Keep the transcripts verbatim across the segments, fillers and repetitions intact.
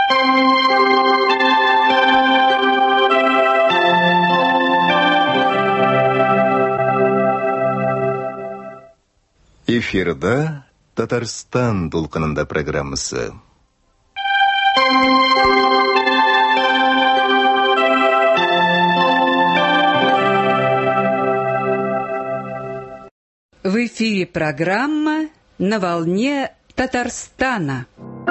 Эфирда Татарстан толқынында программасы. В эфире программа «На волне Татарстана».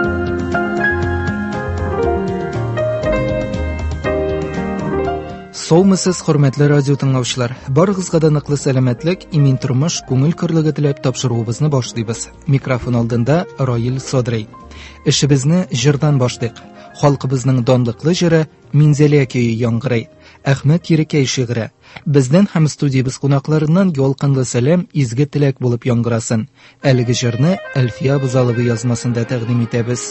Соумысыз, хөрмәтле радио тыңлаучылар, барыгызга да ныклы сәламәтлек, имин тормыш, күңел көрлеге теләп тапшыруыбызны башлыйбыз. Микрофон алдында Раил Содрый. Эшебезне җырдан башлыйк. Халкыбызның данлыклы җыры Минзәлә көе яңгырый. Әхмәт Йөрәкәй шигыре. Бездән һәм студиябыз кунакларыннан ялкынлы сәлам, изге теләк булып яңгырасын. Әлеге җырны Әлфия Бузалова язмасында тәкъдим итәбез.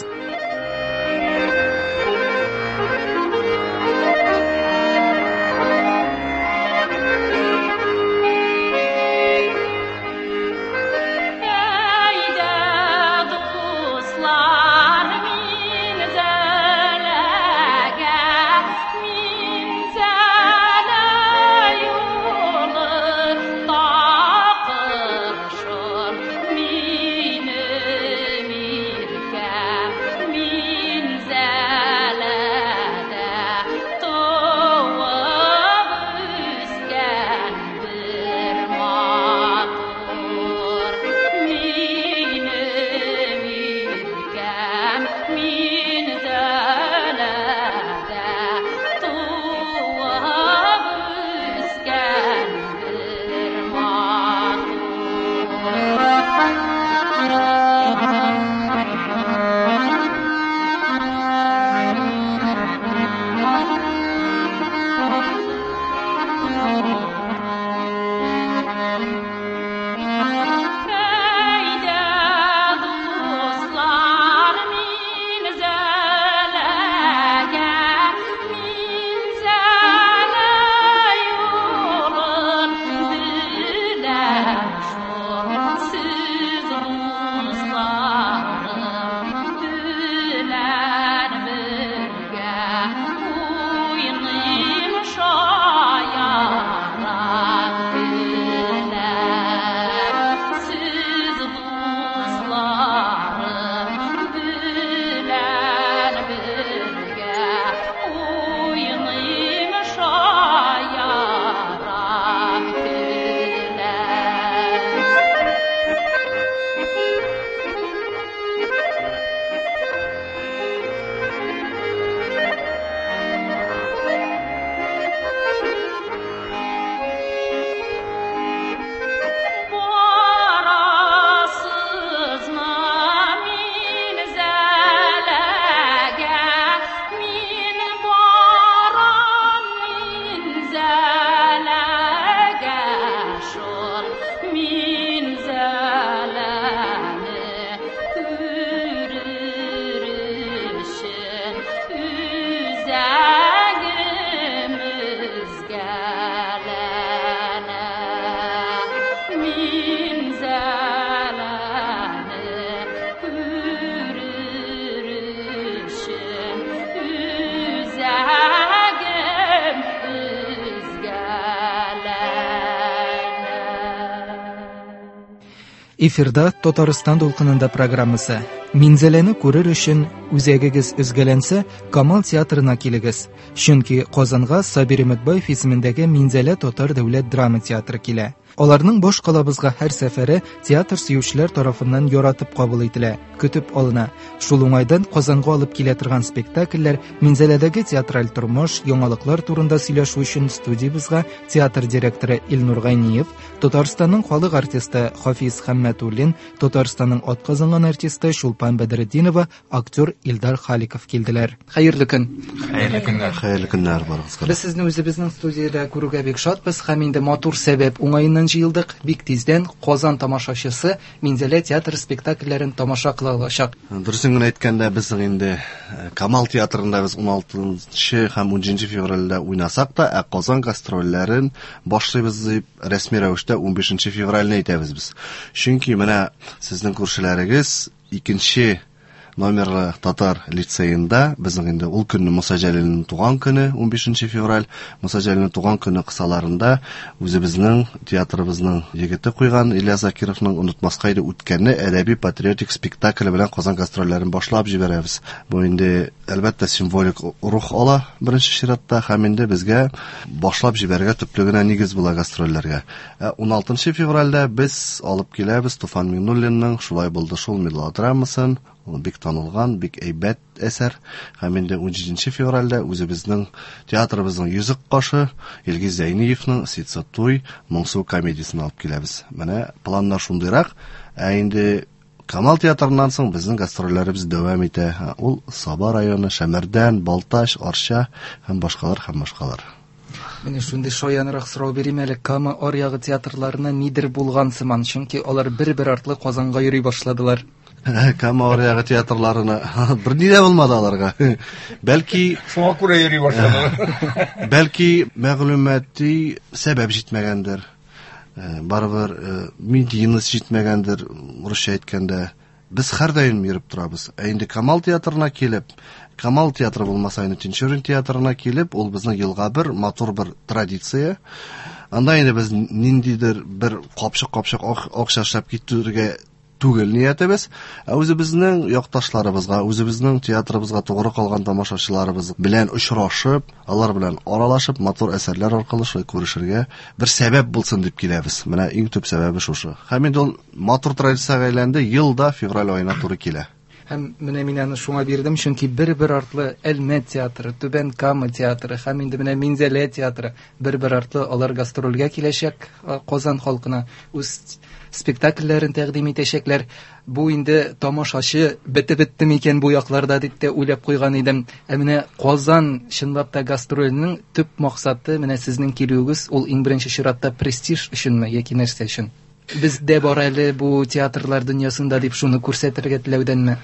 Эфирда Татарстан толқынында программасы. Минзәләне күрер өчен үзәгегез үзгәләнсә, Камал театрына килегез. Чөнки Казанга Сабир Өметбаев исемендәге Минзәлә татар дәүләт драма театры килә. Аларның баш калабызга һәр сәфәре театр сөючеләр тарафыннан яратып кабул ителә, көтеп алына. Шул уңайдан Казанга алып килә торган спектакльләр, Минзәләдәге театраль тормыш, яңалыклар турында сөйләшү өчен студиябызга театр директоры Илнур Гайниев, Татарстанның халык артисты Хафиз Хәммәтуллин, Татарстанның атказанган артисты Шулпан Бәдретдинова, актер Илдар Халиков килделәр. Хәерле көн. Хәерле көннәр. Хәерле көннәр барыгызга. Без сезне үзебезнең студиядә күрүгә бик шатбыз һәм инде матур сәбәп уңаеннан җыелдык. Бик тиздән Казан тамашачысы Минзәлә театр спектакльләрен тамаша кыла алачак. Дөресен генә әйткәндә, без инде Камал театрында без уналтынчы һәм унҗиденче февральдә уйнасак та, ә Казан гастрольләрен башлыйбыз дип рәсми рәвештә унбишенче февральне әйтәбез без. Чөнки менә сезнең күршеләрегез икенче номерлы татар лицейында безнең инде ул көнне Муса Җәлилнең туган көне, унбишенче февраль, Муса Җәлилнең туган көне кысаларында үзебезнең театрыбызның егете куйган Илья Закировның онытмаска иде үткәнне әдәби патриотик спектакль белән Казан гастрольләрен башлап җибәрәбез. Бу инде әлбәттә символик рух ала беренче чиратта, һәм инде безгә башлап җибәрергә төпле генә нигез була гастрольләргә. уналтынчы февральдә без алып киләбез Туфан Миңнуллинның Шулай булды шул мелодрамасын. Ул бик танылган, бик әйбәт әсәр. Һәм инде унҗиденче февральдә үзебезнең театрыбызның йөзек кашы Илгиз Зәйниевның Ситса туй моңсу комедиясын алып киләбез. Менә планнар шундыйрак. Ә инде Камал театрыннан соң безнең гастрольләребез дәвам итә. Ул Саба районы, Шәмәрдән, Балтач, Арча һәм башкалар һәм башкалар. Менә шундый шаянрак сорау бирим әле. Кама аръягы театрларына нидер булган сыман, чөнки алар бер-бер артлы Казанга йөри башладылар. Кама аръягы театрларына берни дә булмады аларга. Бәлки шуңа күрә йөри башладылар. Бәлки мәгълүмати сәбәп җитмәгәндер. Барыбер медийность җитмәгәндер, русча әйткәндә. Без һәр даим йөреп торабыз. Ә инде Камал театрына килеп, Камал театры булмаса инде Тинчурин театрына килеп, ул безнең елга бер матур бер традиция. Анда инде без ниндидер бер капчык-капчык акча эшләп китүгә түгел ниятебез, ә үзебезнең якташларыбызга, үзебезнең театрыбызга тугры калган тамашачыларыбыз белән очрашып, алар белән аралашып, матур әсәрләр аркылы шулай күрешергә бер сәбәп булсын дип киләбез. Менә иң төп сәбәбе шушы. Һәм инде ул матур традициягә әйләнде, елда февраль аена туры килә. Һәм менә мин аны шуңа бирдем, чөнки бер-бер артлы Әлмәт театры, Түбән Кама театры һәм инде менә Минзәлә театры бер-бер артлы алар гастрольгә киләчәк Казан халкына үз спектакльләрен тәкъдим итәчәкләр. Бу инде тамашачы бетеп бетте микән бу якларда дип тә уйлап куйган идем. Ә менә Казан чынлап та гастрольнең төп максаты менә сезнең килүегез ул иң беренче чиратта престиж өченме яки нәрсә өчен? Бездә бар әле бу театрлар дөньясында дип шуны күрсәтергә теләүдәнме?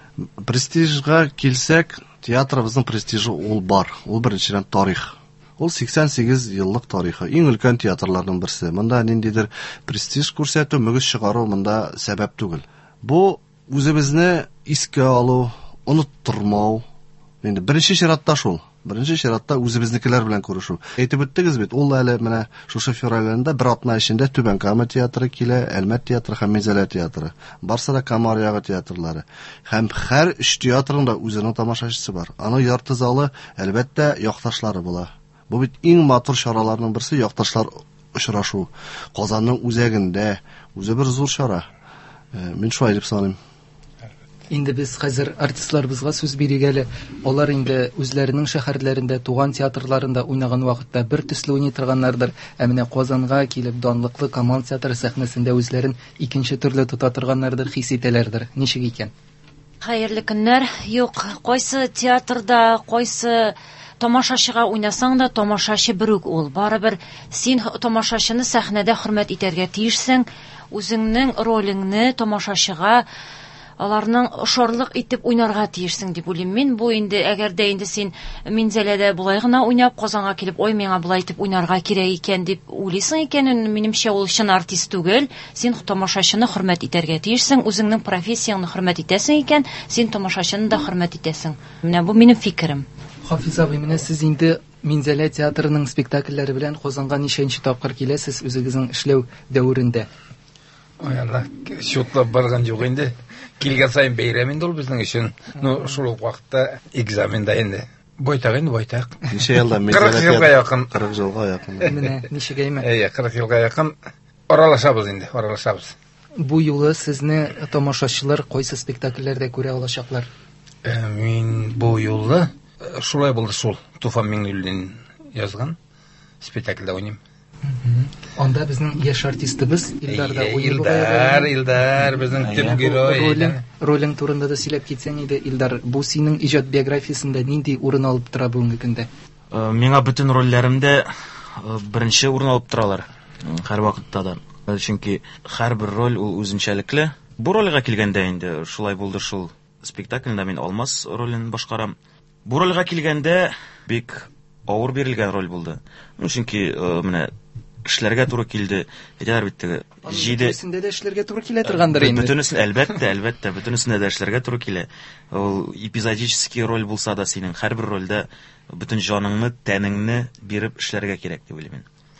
Престижга килсәк, театрыбызның престижы ул бар. Ул беренчедән тарих. Ул сиксән сигез еллык тарихы. Иң өлкән театрларның берсе. Монда ниндидер престиж күрсәтү, мөгез чыгару монда сәбәп түгел. Бу үзебезне искә алу, оныттырмау. Инде беренче чиратта шул. Беренче чиратта үзебезнекеләр белән күрешү. Әйтеп үттегез бит, ул әле менә шушы февральдә бер атна эчендә Түбән Кама театры килә, Әлмәт театры һәм Минзәлә театры. Барсы да Кама аръягы театрлары. Һәм һәр өч театрында үзенең тамашачысы бар. Аның ярты залы әлбәттә якташлары була. Бу бит иң матур чараларның берсе якташлар очрашу. Казанның үзәгендә үзе бер зур чара. Мин шулай дип саныйм. Инде без хәзер артистларыбызга сүз бирик әле. Алар инде үзләренең шәһәрләрендә, туган театрларында уйнаган вакытта бер төсле уйный торганнардыр. Ә менә Казанга килеп данлыклы Камал театры сәхнәсендә үзләрен икенче төрле тота торганнардыр, хис итәләрдер. Ничек икән? Хәерле көннәр. Юк, кайсы театрда, кайсы тамашачыга уйнасаң да, тамашачы бер үк ул. Барыбер син тамашачыны сәхнәдә хөрмәт итәргә тиешсең, үзеңнең ролеңне тамашачыга аларның ошарлык итеп уйнарга тиешсең дип уйлыйм мин. Бу инде әгәр дә инде син Минзәләдә булай гына уйнап, Казанга килеп, ой, миңа булай итеп уйнарга кирәк икән дип уйлыйсың икән, минемчә ул чын артист түгел. Син тамашачыны хөрмәт итәргә тиешсең, үзеңнең профессияңны хөрмәт итәсең икән, син тамашачыны да хөрмәт итәсең. Менә бу минем фикерем. Хафиз абый, менә сез инде Минзәлә театрының спектакльләре белән Казанга ничәнче тапкыр киләсез үзегезнең эшләү дәверендә? Ой, Алла, шутлап барган юк инде. Килгән сайын бәйрәм инде ул безнең өчен. Ну, шул ук вакытта экзаменда инде. Байтак инде, байтак. Ничә елда кырык елга якын. кырык елга якын. Менә ничек әйме? Әйе, кырык елга якын аралашабыз инде, аралашабыз. Бу юлы сезне тамашачылар кайсы спектакльләрдә күрә алачаклар? Мин бу юлы шулай булды шул. Туфан Миңнуллин язган спектакльдә уйныйм. Анда безнең яшь артистыбыз Илдар да уйный. Илдар, Илдар безнең төп герой. Ролең турында да сөйләп китсәң иде, Илдар, бу синең иҗат биографиясендә нинди урын алып тора бүгенге көндә? Миңа бөтен рольләремдә беренче урын алып торалар. Һәр вакытта да. Чөнки һәрбер роль ул үзенчәлекле. Бу рольгә килгәндә инде шулай булды шул. Спектакльдә мин Алмаз ролен башкарам. Бу рольгә килгәндә бик авыр бирелгән роль булды. Чөнки менә эшләргә туры килде. Әйтәләр бит теге җиде Бөтенесендә дә эшләргә туры килә торгандыр инде. Бөтенесен әлбәттә, әлбәттә, бөтенесендә дә эшләргә туры килә. Ул эпизодический роль булса да синең һәрбер рольдә бөтен җаныңны, тәнеңне биреп эшләргә кирәк дип уйлыйм.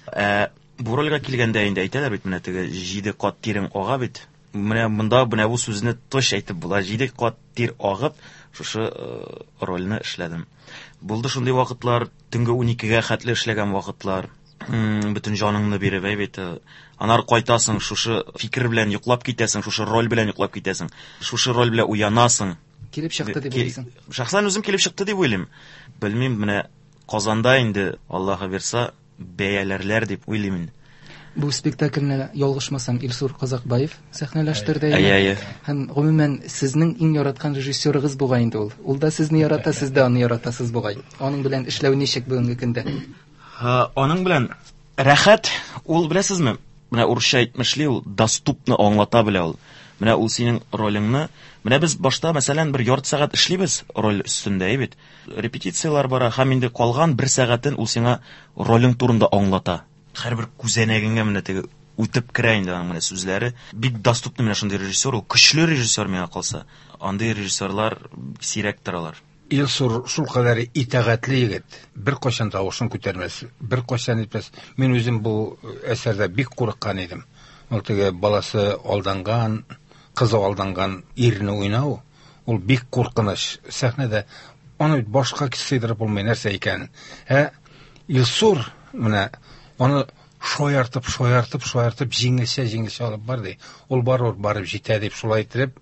Ә бу рольгә килгәндә инде әйтәләр бит менә теге җиде кат тирең ага бит. Менә монда менә бу сүзне тош әйтеп була. Җиде кат тир агып шушы рольне эшләдем. Булды шундый вакытлар, төнге уникегә хәтле эшләгән вакытлар. Бөтен җаныңны биреп, әйбәт. Анар кайтасың, шушы фикер белән йоклап китәсең, шушы роль белән йоклап китәсең. Шушы роль белән уянасың. Килеп чыкты дип уйлыйсың. Шәхсән үзем килеп чыкты дип уйлыйм. Белмим, менә Казанда инде Аллаһы бирса бәяләрләр дип уйлыйм. Бу спектакльне ялгышмасам Илсур Казакбаев сәхнәләштерде. Әйе. Һәм гомумән сезнең иң яраткан режиссерыгыз бугай инде ул. Ул да сезне ярата, сез дә аны яратасыз бугай. Аның белән эшләү ничек бүгенге көндә? Ха, аның белән рәхәт, ул беләсезме? Менә урысча әйтмешли, ул доступны аңлата белә ул. Менә ул синең ролеңне, менә без башта мәсәлән бер ярты сәгать эшлибез роль өстендә, бит. Репетициялар бара, һәм инде калган бер сәгатен ул сиңа ролең турында аңлата. Һәрбер күзәнәгеңә менә теге үтеп керә инде аның менә сүзләре. Бик доступны менә шундый режиссер, ул көчле режиссер миңа калса. Андый режиссерлар сирәк торалар. Илсур шул кадәр итәгатьле егет, бер кайчан тавышын күтәрмәс, бер кайчан итмәс. Мин үзем бу әсәрдә бик курыккан идем. Ул теге баласы алданган, кызы алданган ирне уйнау, ул бик куркыныч. Сәхнәдә аны башка сыйдырып булмый нәрсә икән. Ә Илсур менә аны шояртып, шояртып, шояртып, җиңелчә, җиңелчә алып барды. Ул барыр, барып җитә дип шулай итеп,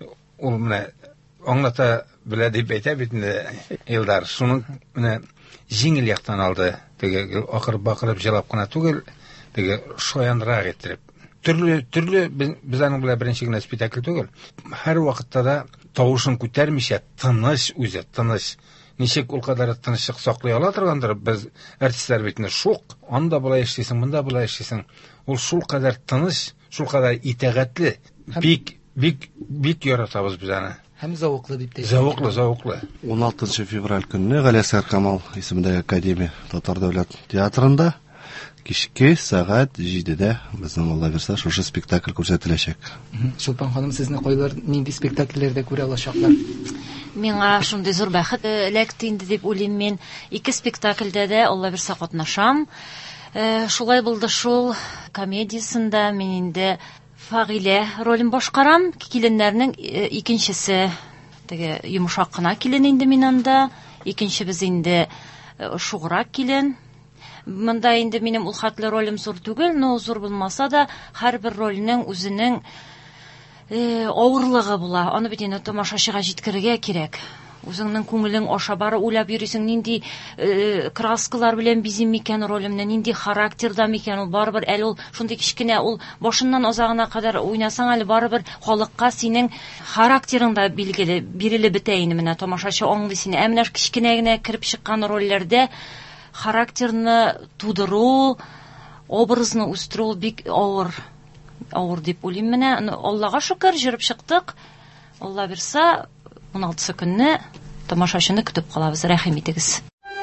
ул менә аңлата белә дип әйтә бит инде Илдар. Шуның менә җиңел яктан алды. Теге акырып бакырып җылап кына түгел, теге шоянрак итеп. Төрле төрле без аның белән беренче генә спектакль түгел. Һәр вакытта да тавышын күтәрмичә, тыныч үзе, тыныч. Ничек ул кадәр тынычлык саклый ала торгандыр, без артистлар битне шук, анда булай эшлисең, монда булай эшлисең. Ул шул кадәр тыныч, шул кадәр итәгатьле. Бик бик бик яратабыз без аны. Һәм зауыклы дип тә. Зауыклы, зауыклы. он алтынчы февраль көнне Галиәсгар Камал исемендәге Академия Татар дәүләт театрында кичке сәгать җидедә безнең Алла бирсә шушы спектакль күрсәтеләчәк. Чулпан ханым, сезне кайлар нинди спектакльләрдә күрә алачаклар? Миңа шундый зур бәхет эләкте инде дип уйлыйм мин. Ике спектакльдә дә Алла бирсә катнашам. Шулай булды шул комедиясендә мин инде Фагилә ролен башкарам. Киленнәрнең икенчесе, теге йомшак кына килен инде мин анда. Икенчебез инде шуграк килен. Монда инде минем ул хәтле ролем зур түгел, но зур булмаса да һәрбер рольнең үзенең авырлыгы була. Аны бит инде тамашачыга җиткерергә кирәк. Үзеңнең күңелең аша бары уйлап йөрисең, нинди краскалар белән бизим микән ролемне, нинди характерда микән ул, барыбер әле ул шундый кичкенә, ул башыннан азагына кадәр уйнасаң әле барыбер халыкка синең характерыңда билгеле бирелеп бетә инде, менә тамашачы аңлый сине. Ә менә кичкенә генә кирип чыккан рольләрдә характерны тудыру, образны үстерү бик авыр. Авыр дип уйлыйм. Менә Аллага шөкер, җырып чыктык. Алла бирсә, он алтынчы көнне тамашачыны көтеп калабыз. Рәхим итегез.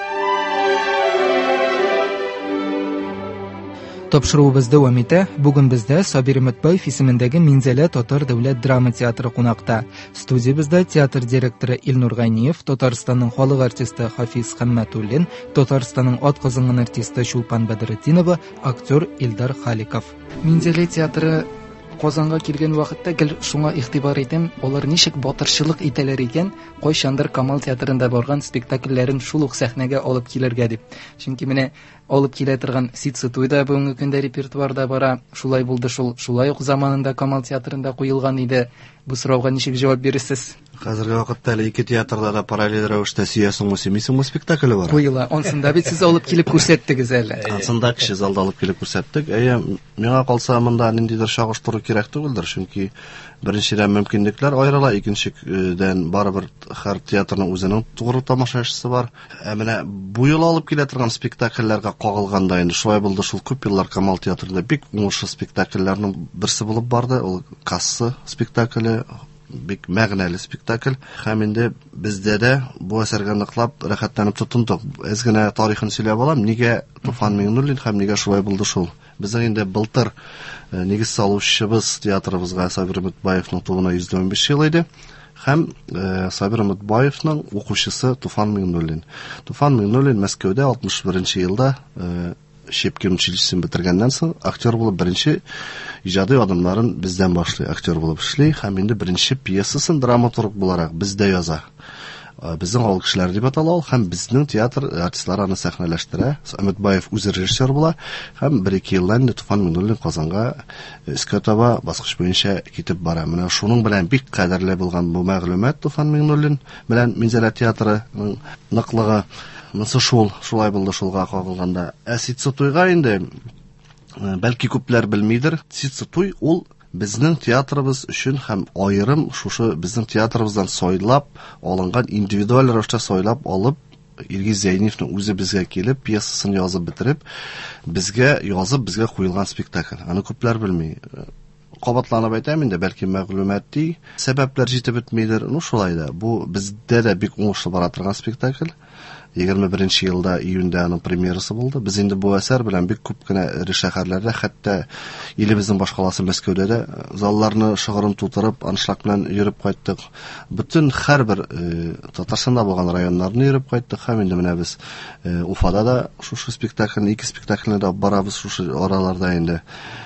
Тапшыруыбыз дәвам итә. Бүген бездә Сабир Өметбаев исемендәге Минзәлә Татар дәүләт драма театры кунакта. Студиябызда театр директоры Илнур Гайниев, Татарстанның халык артисты Хафиз Хәммәтуллин, Татарстанның атказанган артисты Чулпан Бәдретдинова, актер Илдар Халиков. Минзәлә театры Казанга килгән вакытта гел шуңа игътибар итәм, алар ничек батырчылык итәләр икән, кайчандыр Камал театрында барган спектакльләрен шул ук сәхнәгә алып килергә дип. Чөнки менә алып килә торган Ситсы туйда бүгенге көндә репертуарда бара. Шулай булды шул. Шулай ук заманында Камал театрында куелган иде. Бу сорауга ничек җавап бирәсез? Хәзерге вакытта әле ике театрда да параллель рәвештә Сөясең Мусимисең спектакле бар. Куела. Ансында бит сез алып килеп күрсәттегез әле. Ансында кеше залда алып килеп күрсәттек. Әйе, миңа калса монда ниндидер чагыштыру кирәк түгелдер, чөнки беренчедән мөмкинлекләр аерыла, икенчедән барыбер һәр театрның үзенең тугры тамашачысы бар. Ә менә бу ел алып килә торган спектакльләргә кагылганда инде шулай булды, шул күп еллар Камал театрында бик уңышлы спектакльләрнең берсе булып барды. Ул Кассы спектакле, бик мәгънәле спектакль. Һәм инде бездә дә бу әсәргә ныклап рәхәтләнеп тотындык. Әз генә тарихын сөйләп алам. Нигә Туфан Миңнуллин һәм нигә шулай булды шул? Безнең инде былтыр нигез салучыбыз театрыбызга Сабир Өметбаевның тууына йөз он биш ел иде. Һәм э, Сабир Өметбаевның укучысы Туфан Миңнуллин. Туфан Миңнуллин Мәскәүдә алтмыш беренче елда э, Шепкин училищесын бетергәннән соң актер булып беренче иҗади адымнарын бездән башлый, актер булып эшли һәм инде беренче пьесасын драматург буларак бездә яза. Безнең авыл кешеләре дип атала ул һәм безнең театр артистлары аны сәхнәләштерә. Өметбаев үзе режиссер була һәм бер-ике елдан Туфан Миңнуллин Казанга өскә таба баскыч буенча китеп бара. Менә шуның белән бик кадерле булган бу мәгълүмат Туфан Миңнуллин белән Минзәлә театрының ныклыгы Монсы шул, шулай булды шулга кагылганда. Ә Ситсотуйга инде бәлки күпләр белмидер. Ситсотуй ул безнең театрыбыз өчен һәм аерым шушы безнең театрыбыздан сойлап алынган индивидуаль рәвештә сойлап алып Илгиз Зәйниевның үзе безгә килеп пьесасын язып бетереп, безгә язып безгә куелган спектакль. Аны күпләр белми. Кабатланып әйтәм инде, бәлки мәгълүмат ди, сәбәпләр җитеп бетмидер. Ну шулай да. Бу бездә дә бик уңышлы бара торган спектакль. егерме беренче елда июньдә аның премьерасы булды. Без инде бу әсәр белән бик күп кенә ире шәһәрләрдә, хәтта илебезнең башкаласы Мәскәүдә дә залларны шыгырын тутырып, аншлаг белән йөреп кайттык. Бөтен һәрбер э, Татарстанда булган районнарны йөреп кайттык. Һәм инде менә без э, Уфада да шушы спектакльне, ике спектакльне дә барабыз шушы араларда инде.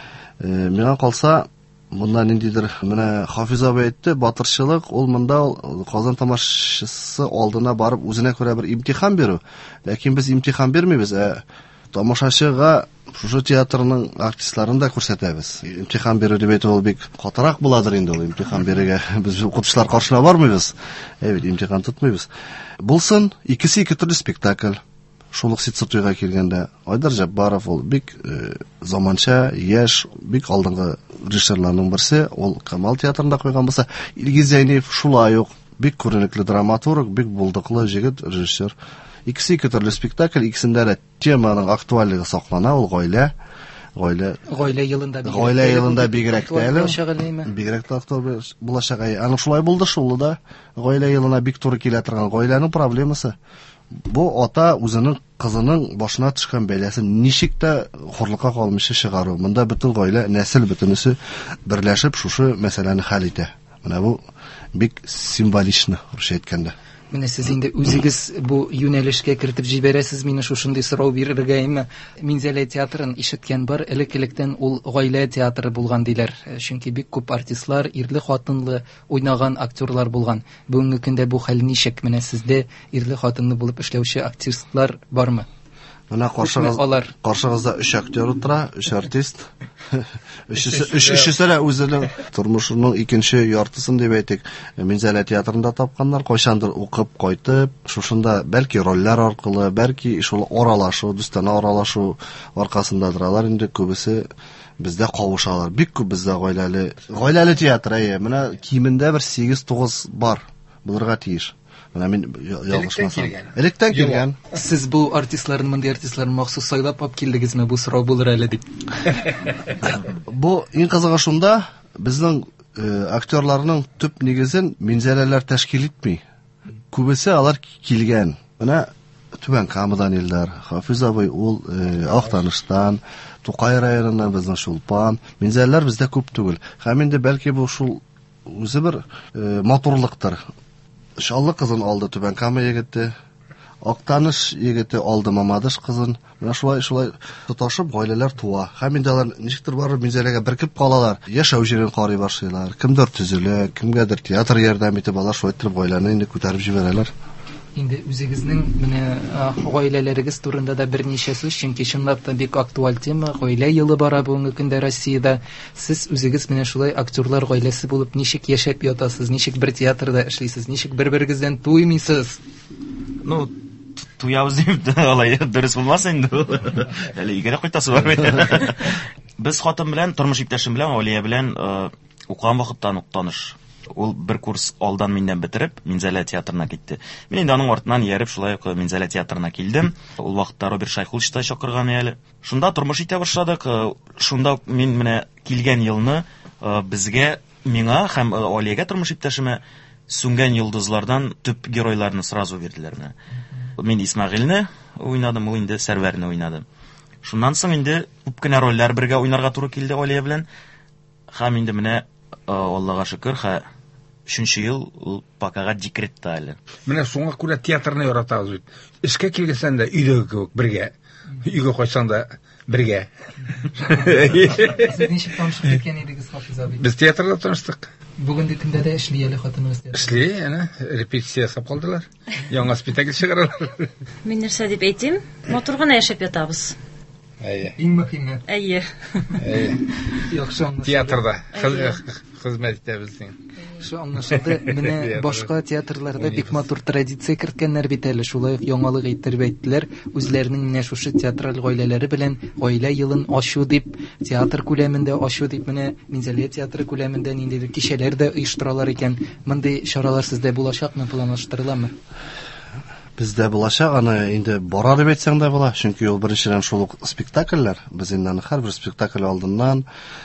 Э, миңа калса Монда ниндидер менә Хафиз абый әйтте, батырчылык ул монда Казан тамашасы алдына барып үзенә күрә бер имтихан бирү. Ләкин без имтихан бирмибез, ә тамашачыга шушы театрның артистларын да күрсәтәбез. Имтихан бирү дип әйтү ул бик катырак буладыр инде ул имтихан бирергә. Без укытучылар каршына бармыйбыз. Әйбит, имтихан тотмыйбыз. Булсын, икесе ике төрле спектакль. Шулык Ситсотуйга килгәндә Айдар Җаббаров ул бик э, заманча, яшь, бик алдынгы режиссерларның берсе, ул Камал театрында куйган булса, Илгиз Зәйниев шулай ук бик күренекле драматург, бик булдыклы җегет режиссер. Икесе ике төрле спектакль, икесендә дә теманың актуальлыгы саклана, ул гаилә, гаилә, гаилә елында бигрәк, гаилә елында бигрәк тә әле, бигрәк тә актуаль булачак. Аны шулай булды шул да, гаилә елына бик туры килә торган гаиләнең проблемасы. Бу ата үзенең кызының башына төшкән бәласын ничек тә хорлыкка калмыйча чыгару. Монда бөтен гаилә, нәсел бөтенесе берләшеп шушы мәсьәләне хәл итә. Менә бу бик символичны рус әйткәндә. Менә сез инде үзегез бу юнәлешкә кертеп җибәрәсез, мине шушындый сорау бирергәме? Минзәлә театрын ишеткән бар, элек-электән ул гаилә театры булган диләр. Чөнки бик күп артистлар, ирле-хатынлы уйнаган актерлар булган. Бүгенге көндә бу хәл ничек? Менә сездә ирле-хатынлы булып эшләүче артистлар бармы? Менә каршыгыз, каршыгызда өч актер утыра, өч артист. Өчесе өчесе дә үзенең тормышының икенче яртысын дип әйтик. Минзәлә театрында тапканнар, кайчандыр укып кайтып, шушында бәлки рольләр аркылы, бәлки шул аралашу, дустана аралашу аркасындадыралар инде күбесе бездә кавышалар. Бик күп бездә гаиләле, гаиләле театр әйе. Менә кимендә бер сигез тугыз бар булырга тиеш. Менә мин ялгышмасам. Электән килгән. Сез бу артистларны, мондый артистларны махсус сайлап алып килдегезме? Бу сорау булыр әле дип. Бу иң кызыгы шунда, безнең актерларның төп нигезен Минзәләләр тәшкил итми. Күбесе алар килгән. Менә Түбән Камадан Илдар, Хафиз абый ул Актаныштан, Тукай районыннан безнең Шулпан. Минзәләләр бездә күп түгел. Һәм инде бәлки бу шул үзе бер матурлыктыр. Шаллы кызын алды Түбән Кама егете, Актаныш егете алды Мамадыш кызын. Менә шулай шулай тоташып гаиләләр туа. Һәм инде алар ничектер барып Минзәләгә беркеп калалар. Яшәү җирен карый башлыйлар. Кемдер төзелә, кемгәдер театр ярдәм итеп алар шулай итеп гаиләне инде күтәреп җибәрәләр. Инде үзегезнең менә гаиләләрегез турында да берничә сүз, чөнки чынлап та бик актуаль тема, гаилә елы бара бүгенге көндә Россиядә. Сез үзегез менә шулай актерлар гаиләсе булып ничек яшәп ятасыз, ничек бер театрда эшлисез, ничек бер-берегездән туймыйсыз? Ну, туябыз дип алай дөрес булмас инде. Әле игәрә кайтасы бар бит. Без хатын белән, тормыш иптәшем белән, Алия белән укыган вакыттан ук таныш. Ул бер курс алдан миннән бетереп, Минзәлә театрына китте. Мин инде аның артыннан ярып шулай ук Минзәлә театрына килдем. Ул вакытта Роберт Шайхулич та чакырган әле. Шунда тормыш итә башладык. Шунда мин менә килгән елны безгә миңа һәм Алиягә тормыш иптәшемә сүнгән йолдызлардан төп геройларны сразу бирделәр. Мин Исмәгыйльне уйнадым, ул инде Сәрвәрне уйнады. Шуннан соң инде күп кенә рольләр бергә уйнарга туры килде Алия белән. Һәм инде менә Аллага шөкер, һә өченче ел ул покага декретта әле. Менә шуңа күрә театрны яратабыз бит. Эшкә килгән дә өйдәге кебек бергә. Өйгә кайсаң да бергә. Сез ничек танышып киткән идегез, Хафиз абый? Без театрда таныштык. Бүгенге көндә дә эшли әле хатыныбыз театрда. Эшли, әнә, репетиция ясап калдылар. Яңа спектакль чыгаралар. Мин нәрсә дип әйтим? Матур гына яшәп ятабыз. Әйе. Иң мөһиме. Әйе. Әйе. Яхшы аңлашылды. Театрда хезмәт итәбез дигән. Шу аңлашылды. Менә башка театрларда бик матур традиция керткәннәр бит әле. Шулай ук яңалык иттереп әйттеләр. Үзләренең менә шушы театраль гаиләләре белән гаилә елын ачу дип, театр күләмендә ачу дип менә Минзәлия театры күләмендә ниндидер кичәләр дә оештыралар икән. Мондый чаралар сездә булачакмы, планлаштырыламы? Бездә булачак, аны инде бара дип әйтсәң дә була, чөнки ул беренчедән шул ук спектакльләр. Без инде һәрбер спектакль алдыннан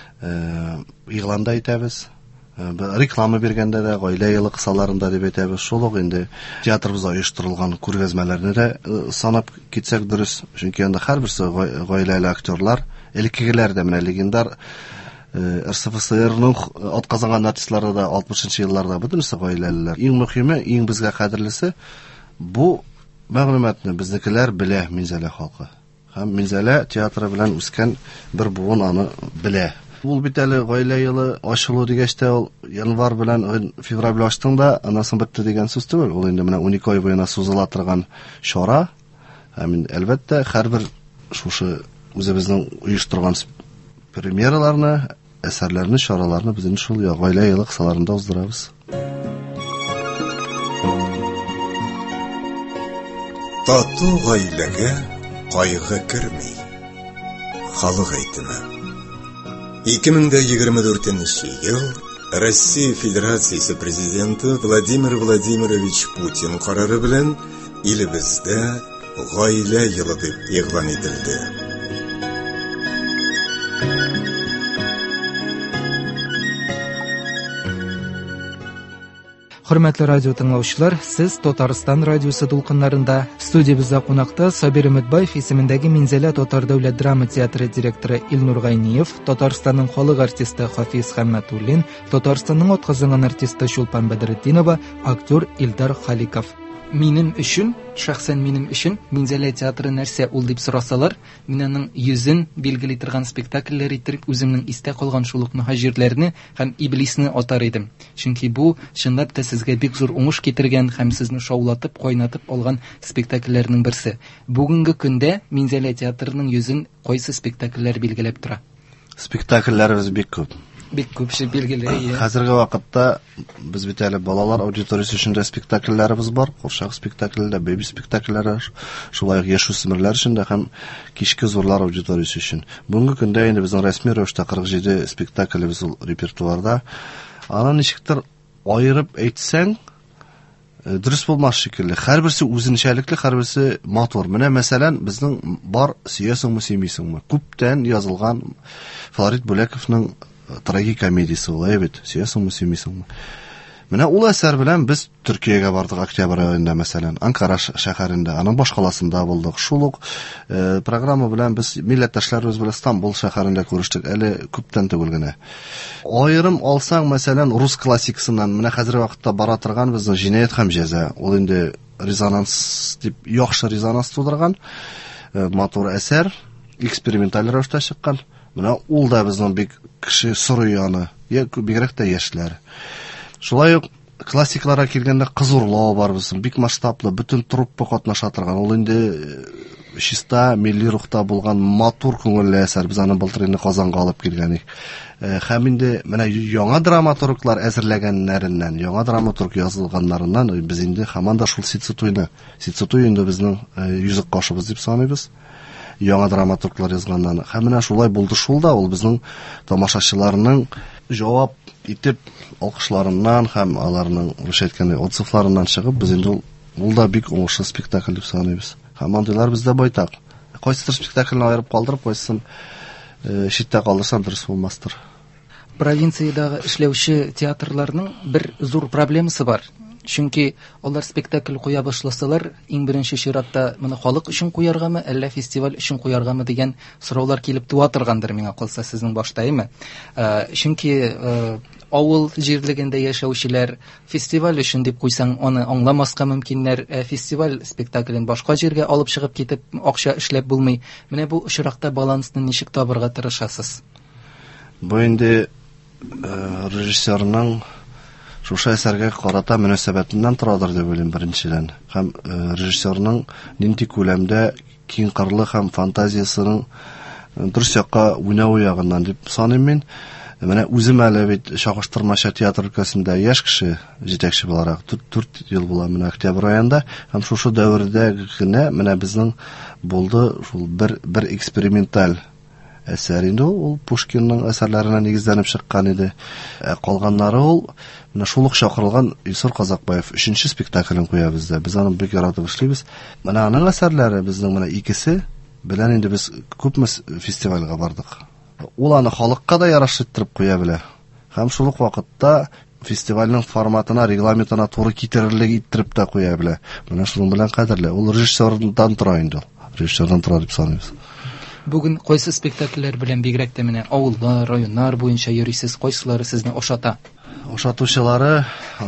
игъланда итәбез. Реклама биргәндә дә, гаилә елы кысаларында дип әйтәбез. Шул ук инде театрыбызда оештырылган күргәзмәләрне дә санап китсәк дөрес, чөнки анда һәрберсе гаиләле актерлар, элеккегеләр дә менә легендар РСФСРның атказанган артистлары да алтмышынчы елларда бөтенесе гаиләлеләр. Иң мөһиме, иң безгә кадерлесе бу мәгълүматны безнекеләр белә, Минзәлә халкы. Һәм Минзәлә театры белән үскән бер буын аны белә. Ул бит әле гаилә елы ачылу дигәч тә ул январь белән февраль белән ачтың да, аннан бетте дигән сүз түгел. Ул инде менә унике ай буена сузыла торган чара. Һәм әлбәттә һәрбер шушы үзебезнең оештырган премьераларны, әсәрләрне, чараларны без инде шул гаилә елы кысаларында уздырабыз. Тату гаиләгә кайгы керми. Халык әйтеме. ике мең егерме дүртенче ел Россия Федерациясе президенты Владимир Владимирович Путин карары белән илебездә гаилә елы дип игълан ителде. Хөрмәтле радио тыңлаучылар, сез Татарстан радиосы дулкыннарында. Студиябызда кунакта Сабир Өметбаев исемендәге Минзәлә Татар дәүләт драма театры директоры Илнур Гайниев, Татарстанның халык артисты Хафиз Хәммәтуллин, Татарстанның атказанган артисты Чулпан Бәдретдинова, актер Илдар Халиков. Минем өчен, шәхсән минем өчен Минзәлә театры нәрсә ул дип сорасалар, мин аның йөзен билгели торган спектакльләр иттереп үземнең истә калган шулык мөхаҗирләрне һәм иблисне атар идем. Чөнки бу чынлап та сезгә бик зур уңыш китергән һәм сезне шаулатып, кайнатып алган спектакльләрнең берсе. Бүгенге көндә Минзәлә театрының йөзен кайсы спектакльләр билгеләп тора? Спектакльләребез бик күп. Бик күпче билгеле. Хәзерге вакытта без бит әле балалар аудиториясе өчен дә спектакльләребез бар. Курчак спектакльләре, беби спектакльләре, шулай ук яшүсмерләр өчен дә һәм кичке зурлар аудиториясе өчен. Бүгенге көндә инде безнең рәсми рәвештә кырык җиде спектакльбез ул репертуарда. Аны ничектер аерып әйтсәң, дөрес булмас шикелле. Һәрберсе үзенчәлекле, һәрберсе матур. Менә мәсәлән, безнең бар сөясеңме, сөймисеңме? Күптән язылган Фарит Бүләковның трагикомедиясе ул бит, сөясеңме, сөймисеңме? Менә ул әсәр белән без Төркиягә бардык октябрь аенда, мәсәлән, Анкара шәһәрендә, аның баш каласында булдык. Шул ук программа белән без милләттәшләребез белән Стамбул шәһәрендә күрештек, әле күптән түгел генә. Аерым алсаң, мәсәлән, рус классикасыннан менә хәзерге вакытта бара торган безнең Җинаять һәм җәза, ул инде резонанс дип, яхшы резонанс тудырган матур әсәр, эксперименталь рәвештә чыккан. Менә ул да безнең бик кеше сорый аны, я бигрәк тә яшьләр. Шулай ук классикларга килгәндә Кызурлау бар безнең, бик масштаблы, бөтен труппа катнаша торган. Ул инде чиста милли рухта булган матур күңелле әсәр. Без аны былтыр инде Казанга алып килгән идек. Һәм инде менә яңа драматурглар әзерләгәннәреннән, яңа драматург язылганнарыннан без инде һаман да шул Сицетуйны, Сицетуй инде безнең йөзек кашыбыз дип саныйбыз. Яңа драматурглар язганнан. Һәм менә шулай булды шул да, ул безнең тамашачыларның җавап итеп алкышларыннан һәм аларның рус әйткәндәй отзывларыннан чыгып, без инде ул да бик уңышлы спектакль дип саныйбыз. Һәм андыйлар бездә байтак. Кайсыдыр спектакльне аерып калдырып, кайсын читтә калдырсам дөрес булмастыр. Провинциядагы эшләүче театрларның бер зур проблемасы бар. Чөнки алар спектакль куя башласалар, иң беренче чиратта моны халык өчен куяргамы, әллә фестиваль өчен куяргамы дигән сораулар килеп туа торгандыр миңа калса сезнең башта, әйме? Чөнки авыл җирлегендә яшәүчеләр фестиваль өчен дип куйсаң, аны аңламаска мөмкиннәр, фестиваль спектаклен башка җиргә алып чыгып китеп акча эшләп булмый. Менә бу очракта балансны ничек табырга тырышасыз? Бу инде режиссерның шушы әсәргә карата мөнәсәбәтеннән торадыр дип уйлыйм беренчедән. Һәм режиссерның нинди күләмдә киң кырлы һәм фантазиясының дөрес якка уйнау ягыннан дип саныйм мин. Менә үзем әле бит чагыштырмача театр өлкәсендә яшь кеше җитәкче буларак дүрт ел була менә октябрь аенда, һәм шушы дәвердә генә менә безнең булды шул бер бер эксперименталь әсәр инде ул Пушкинның әсәрләренә нигезләнеп чыккан иде. Калганнары ул менә шул ук чакырылган Илсур Казакбаев өченче спектаклен куя бездә. Без аны бик яратып эшлибез. Менә аның әсәрләре безнең менә икесе белән инде без күпме фестивальгә бардык. Ул аны халыкка да яраштырып куя белә. Һәм шул ук вакытта фестивальнең форматына, регламентына туры китерерлек иттереп тә куя белә. Менә шуның белән кадерле. Ул режиссердан тора инде. Режиссердан тора дип саныйбыз. Бүген кайсы спектакльләр белән бигрәк тә менә авыллар, районнар буенча йөрисез, кайсылары сезне ошата? Ошатучылары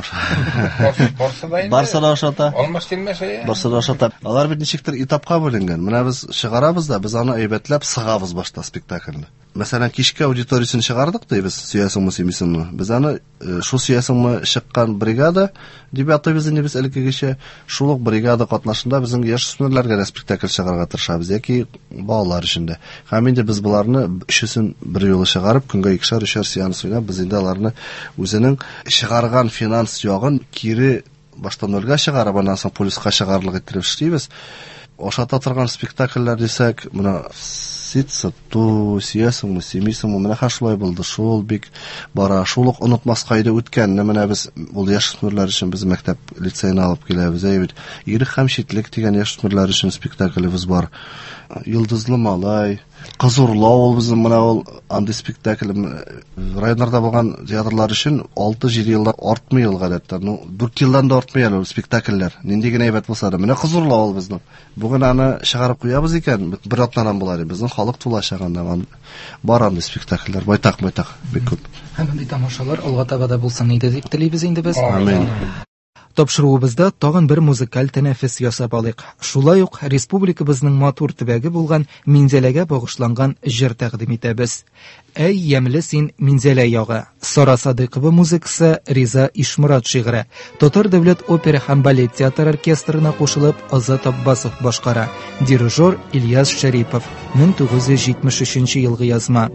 барсы да ошата. Алмаш тилмәшә. Барсы да ошата. Алар бит ничектер этапка бүленгән. Менә без чыгарабыз да, без аны әйбәтләп сыгабыз башта спектакльне. Мәсәлән, кичкә аудиториясын чыгардык дибез, сөясеңме, сөймисеңме. Без аны шу сөясеңме чыккан бригада дип атыйбыз инде без элеккегечә. Шул ук бригада катнашында безнең яшь үсмерләргә дә спектакль чыгарга тырышабыз, яки балалар өчен дә. Һәм инде без буларны өчесен бер юлы чыгарып, көнгә икешәр өчәр сеанс уйнап, без инде аларны үзенең чыгарган финанс ягын кире баштан нөлгә чыгарып, аннан соң полиска чыгарлык иттереп эшлибез. Ошата торган спектакльләр дисәк, менә Ситса, ту, сөясеңме, сөймисеңме, менә шулай булды. Шул бик бара, шул ук онытмаска иде үткән. Менә без ул яшь үсмерләр өчен без мәктәп лицейна алып киләбез. Әйбит, ирек һәм читлек дигән яшь үсмерләр өчен спектаклебез бар. Йолдызлы малай, Кызурлау ул безнең менә ул андый спектакль районнарда булган театрлар өчен алты-җиде елда артмый ел гадәттә. Ну, дүрт елдан да артмый ул спектакльләр. Нинди генә әйбәт булса да, менә Кызурлау ул безнең. Бүген аны чыгарып куябыз икән, бер атнадан булар. Безнең халык тулачаганда бар андый спектакльләр, байтак-байтак, бик күп. Һәм бу тамашалар алга таба да булсын иде дип телибез инде без. Амин. Тапшыруыбызда тагын бер музыкаль тәнәфес ясап алыйк. Шулай ук республикабызның матур төбәге булган Минзәләгә багышланган җыр тәкъдим итәбез. Әй ямле син Минзәлә ягы. Сара Садыйкова музыкасы, Риза Ишмурат шигъре. Татар дәүләт опера һәм балет театр оркестрына кушылып Азат Аббасов башкара. Дирижер Ильяс Шәрипов. мең тугыз йөз җитмеш өченче елгы язма.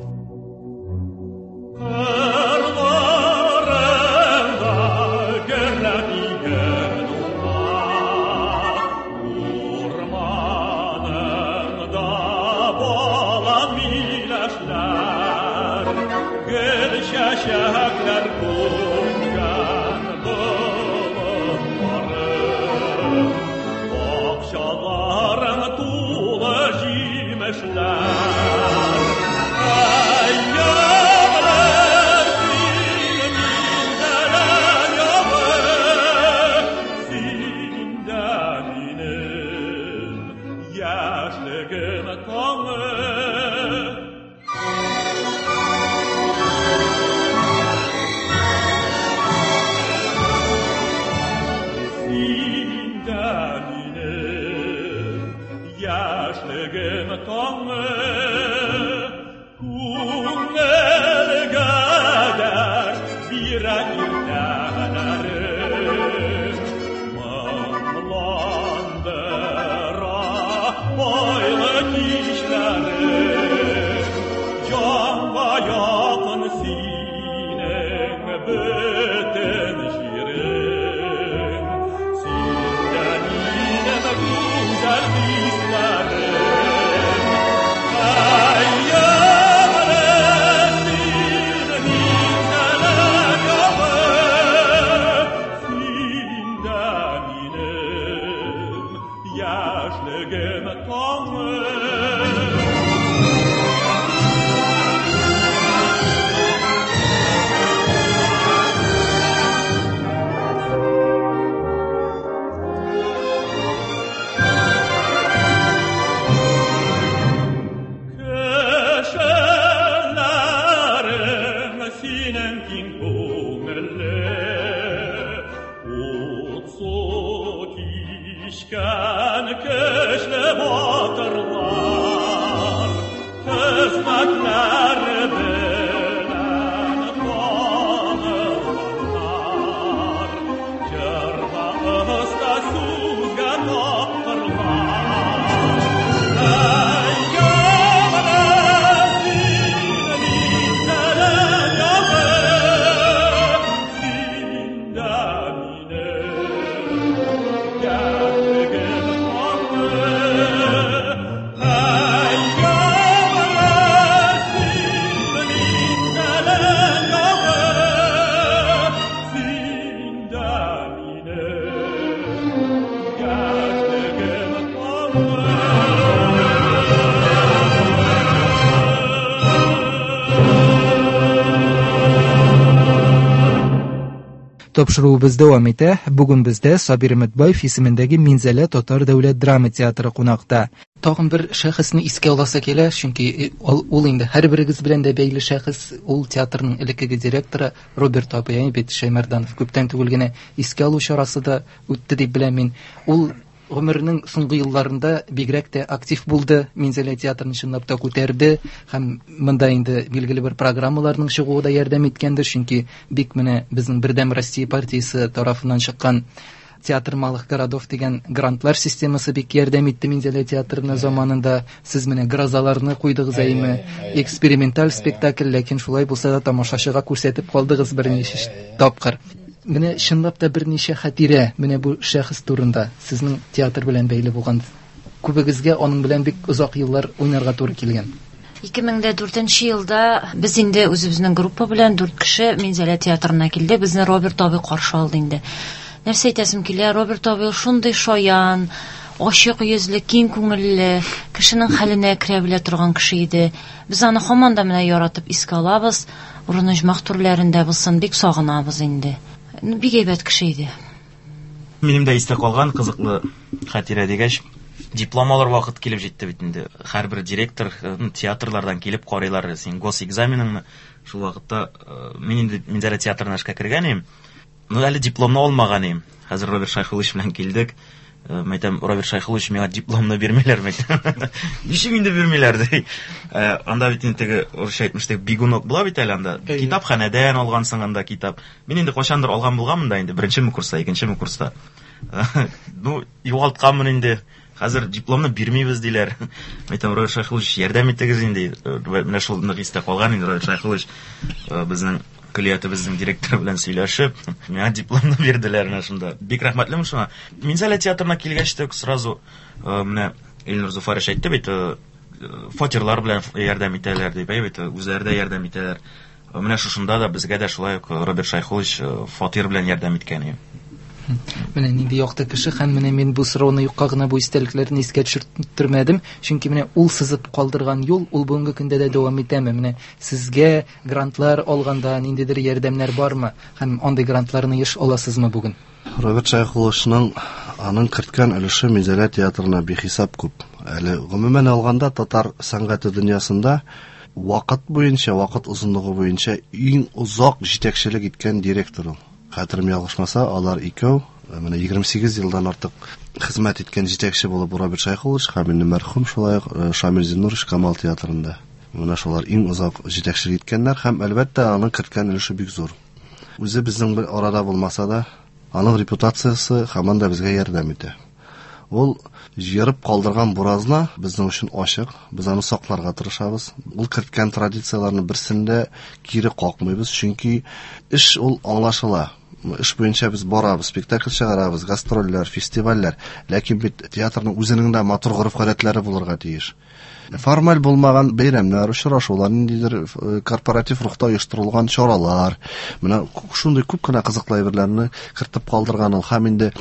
Тапшыруыбыз дәвам итә. Бүген бездә Сабир Өметбаев исемендәге Минзәлә татар дәүләт драма театры кунакта. Тагын бер шәхесне искә аласы килә, чөнки ул, ул инде һәрберегез белән дә бәйле шәхес, ул театрның элеккеге директоры Роберт Абый бит Шәймәрданов. Күптән түгел генә искә алу чарасы да үтте дип беләм мин. Ул гомеренең соңгы елларында бигрәк тә актив булды, Минзәлә театрын чынлап та күтәрде һәм монда инде билгеле бер программаларның чыгуы да ярдәм иткәндер, чөнки бик менә безнең Бердәм Россия партиясе тарафыннан чыккан Театр малых городов дигән грантлар системасы бик ярдәм итте Минзәлә театрына заманында. Сез менә гразаларны куйдыгыз әйме, эксперименталь спектакль, ләкин шулай булса да тамашачыга күрсәтеп калдыгыз берничә тапкыр. Менә чынлап та берничә хатирә менә бу шәхес турында сезнең театр белән бәйле булган. Күбегезгә аның белән бик озак еллар уйнарга туры килгән. ике мең дүртенче елда без инде үзебезнең группа белән дүрт кеше Минзәлә театрына килде. Безне Роберт Абый каршы алды инде. Нәрсә әйтәсем килә, Роберт Абый шундый шаян, ачык йөзле, киң күңелле, кешенең хәленә керә белә торган кеше иде. Без аны һаман да менә яратып искә алабыз, урын оҗмах төрләрендә булсын, бик сагынабыз инде. Бик әйбәт кеше иде. Минем дә истә калган кызыклы хатирә дигәч, диплом алыр вакыт килеп җитте бит инде. Һәрбер директор театрлардан килеп карыйлар, син гос экзаменыңны. Шул вакытта мин инде Минзәлә театрына эшкә кергән идем. Ну, әле дипломны алмаган идем. Хәзер Роберт Шайхуллович белән килдек. Мәйтәм, Роберт Шайхуллович миңа дипломны бирмиләр, мәйтәм. Ничек инде бирмиләр ди. Анда бит инде урысча әйтмештек, бигунок була бит әле анда. Китапханәдән алгансың анда китап. Мин инде качандыр алган булганмын да инде, беренче курста, икенче курста. Ну, югалтканмын инде. Хәзер дипломны бирмибез диләр. Мәйтәм, Роберт Шайхуллович ярдәм итегез инде. Менә шул нык истә калган инде Роберт Шайхуллович безнең Көлиятыбызның директор белән сөйләшеп, миңа дипломны бирделәр менә шунда. Бик рәхмәтлемен шуңа. Минзәлә театрына килгәч тә сразу менә Илнур Зуфаров әйтте бит, фатирлар белән ярдәм итәләр дип, бит үзләре дә ярдәм итәләр. Менә шушында да безгә дә шулай ук Роберт Шайхуллович фатир белән ярдәм иткән иде. Менә нинди якты кеше һәм менә мин бу сорауны юкка гына бу истәлекләрне искә төшермәдем, чөнки менә ул сызып калдырган юл ул бүгенге көндә дә дәвам итәме? Менә сезгә грантлар алганда ниндидер ярдәмнәр бармы? Һәм андый грантларны еш аласызмы бүген? Роберт Шайхулловичның аның керткән өлеше Минзәлә театрына бихисап күп. Әле гомумән алганда татар сәнгате дөньясында вакыт буенча, вакыт узынлыгы буенча иң узак җитәкчелек иткән директор ул. Хәтерем ялгышмаса, алар икәү, менә егерме сигез елдан артык хезмәт иткән җитәкче булып Роберт Шайхуллович һәм инде мәрхүм шулай Шамил Зиннурович Камал театрында. Менә шулар иң узак җитәкчелек иткәннәр һәм әлбәттә аның керткән өлеше бик зур. Үзе безнең бер арада булмаса да, аның репутациясе һаман да безгә ярдәм итә. Ул җырып калдырган буразна безнең өчен ачык, без аны сакларга тырышабыз. Ул керткән традицияләрне берсендә кире какмыйбыз, чөнки эш ул аңлашыла. Эш буенча без барабыз, спектакль чыгарабыз, гастрольләр, фестивальләр, ләкин бит театрның үзенең дә матур гореф-гадәтләре булырга тиеш. Формаль булмаган бәйрәмнәр, очрашулар, ниндидер корпоратив рухта оештырылган чаралар, менә шундый күп кенә кызыклы әйберләрне кертеп калдырган ул һәм инде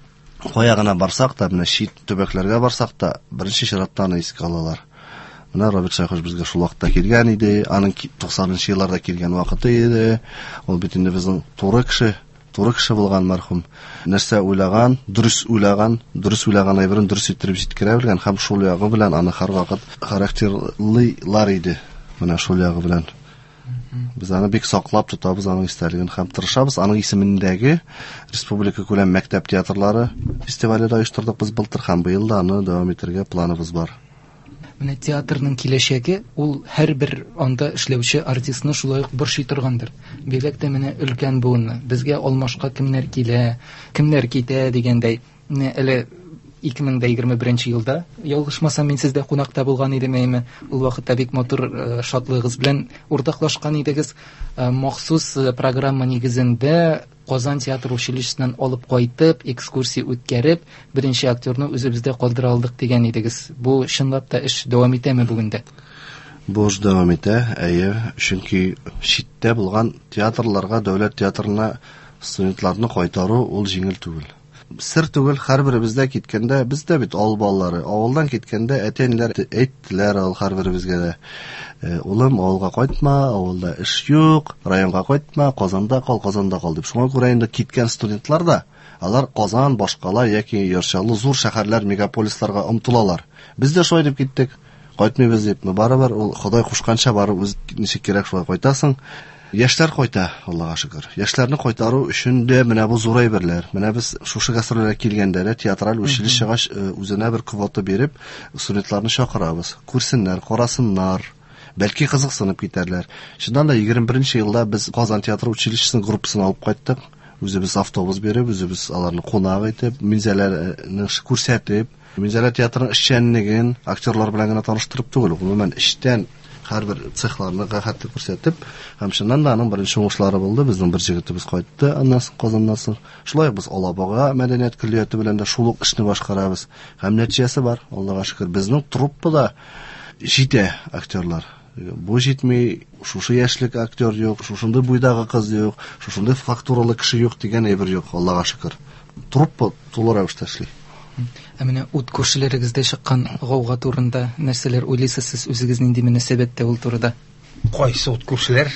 кая гына барсак та, менә чит төбәкләргә барсак та, беренче чиратта аны искә алалар. Менә Роберт Шайхуллович безгә шул вакытта килгән иде, аның туксанынчы елларда килгән вакыты иде. Ул бит инде безнең туры кеше, туры кеше булган мәрхүм. Нәрсә уйлаган, дөрес уйлаган, дөрес уйлаган әйберен дөрес иттереп җиткерә белгән һәм шул ягы белән аны һәрвакыт характерлылар иде. Менә шул ягы белән. Без аны бик саклап тотабыз, аның истәлеген һәм тырышабыз. Аның исемендәге республика күләм мәктәп театрлары фестивале да оештырдык без былтыр һәм быел да аны дәвам итәргә планыбыз бар. Менә театрның киләчәге ул һәрбер анда эшләүче артистны шулай ук борчый торгандыр. Бигрәк тә менә өлкән буынны безгә алмашка кемнәр килә, кемнәр китә дигәндәй. Менә әле ике мең егерме беренче елда, ялгышмасам, мин сездә кунакта булган идем, әйме. Ул вакытта бик матур шатлыгыз белән уртаклашкан идегез. Махсус программа нигезендә Казан театр училищесынан алып кайтып, экскурсия үткәреп, беренче актерны үзебездә калдыра алдык дигән идегез. Бу чынлап та эш дәвам итәме бүгендә? Бу эш дәвам итә, әйе, чөнки читтә булган театрларга, дәүләт театрына студентларны кайтару ул җиңел түгел. Сер түгел, һәрберебездә киткәндә, бездә бит авыл балалары, авылдан киткәндә әтәнләр әйттеләр ал һәрберебезгә дә. Улым, авылга кайтма, авылда эш юк, районга кайтма, Казанда кал, Казанда кал дип. Шуңа күрә инде киткән студентлар да, алар Казан, башкала яки Ярчалы зур шәһәрләр, мегаполисларга омтылалар. Без дә шулай дип киттек. Кайтмыйбыз дип, барыбер ул Ходай кушканча барып үз ничек кирәк шулай кайтасың. Яшьләр кайта, Аллага шөкер. Яшьләрне кайтару өчен дә менә бу зур әйберләр. Менә без шушы гастрольләргә килгәндә дә театраль училищега үзенә бер квота биреп, студентларны чакырабыз. Күрсеннәр, карасыннар, бәлки кызыксынып китәрләр. Шуннан да егерме беренче елда без Казан театр училищесының группасын алып кайттык. Үзебез автобус биреп, үзебез аларны кунак итеп, минзәләрне күрсәтеп, минзәләр театрының эшчәнлеген актерлар белән генә таныштырып түгел, гомумән эштән һәрбер цехларны хәтта күрсәтеп, һәм шуннан да аның беренче уңышлары булды. Безнең бер җегетебез кайтты, аннан соң Казаннан соң. Шулай без Алабага мәдәният көллияте белән дә шул ук эшне башкарабыз. Һәм нәтиҗәсе бар, Аллага шөкер. Безнең труппада җитә актерлар. Бу җитми, шушы яшьлек актер юк, шушындай буйдагы кыз юк, шушындай фактуралы кеше юк дигән әйбер юк, Аллага шөкер. Труппа тулы рәвештә эшли. Ә менә ут күршеләрегездә чыккан гауга турында нәрсәләр уйлыйсыз сез үзегез, нинди мөнәсәбәттә ул турыда? Кайсы ут күршеләр?